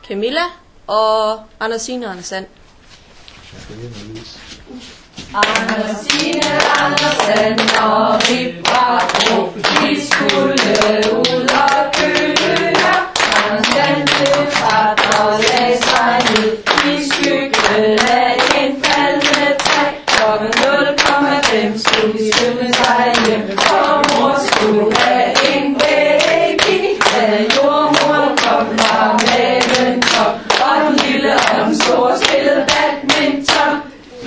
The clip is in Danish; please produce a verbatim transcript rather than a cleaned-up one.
Camilla og Andersine og Andersand. Andersine, Andersand og Rip og Bro, de skulle ud og køle her. Andersand blev træt og lagde sig ned i skyggen